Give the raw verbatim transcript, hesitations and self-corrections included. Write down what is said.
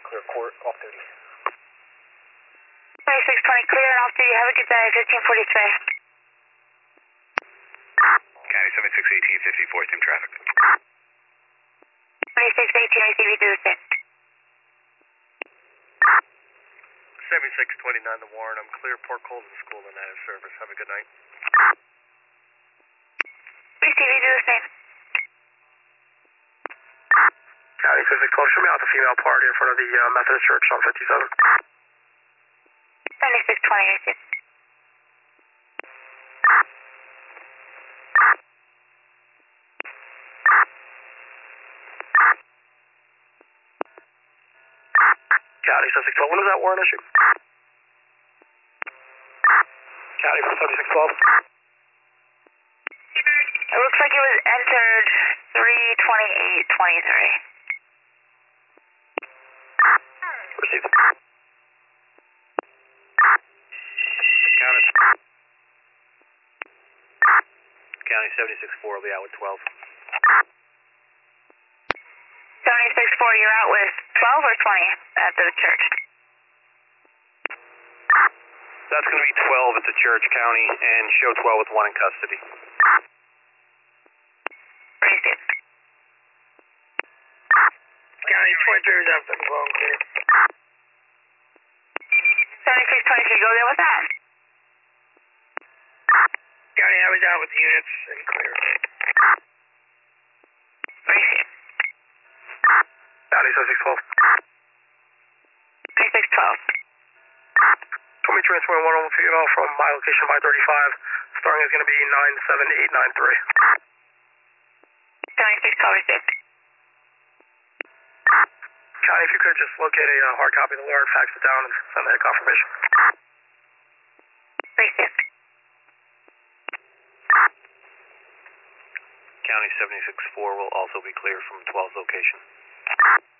clear court, off duty. twenty-six twenty, clear and off duty. Have a good day, fifteen forty-three. County seventy-six eighteen fifty-four, same traffic. twenty-six eighteen, receive you to the same. seventy-six twenty-nine, the Warren. I'm clear, Port Colton School and out of service. Have a good night. Receive you to the same. County seventy-six twelve, show me out the female party in front of the uh, Methodist Church on fifty-seven. seventy-six twenty, receive. County seventy-six twelve, when is that warrant issue? County for seventy-six twelve. It looks like it was entered three twenty-eight twenty-three. Received. County. County seventy-six four will be out with twelve. seventy-six four, you're out with twelve or twenty at the church? That's going to be twelve at the church, County, and show twelve with one in custody. Receive. County twenty-three is after the wrong clear. seventy-six twenty-three, go there with that. County, I was out with the units and clear. Receive. County seventy-six twelve. twenty-six twelve. Told me transferring one over female from my location by thirty-five. Starting is going to be nine seven eight nine three. seventy-six twelve, receive. County, if you could just locate a uh, hard copy of the warrant, fax it down, and send me a confirmation. Receive. County seventy-six four will also be clear from twelve's location.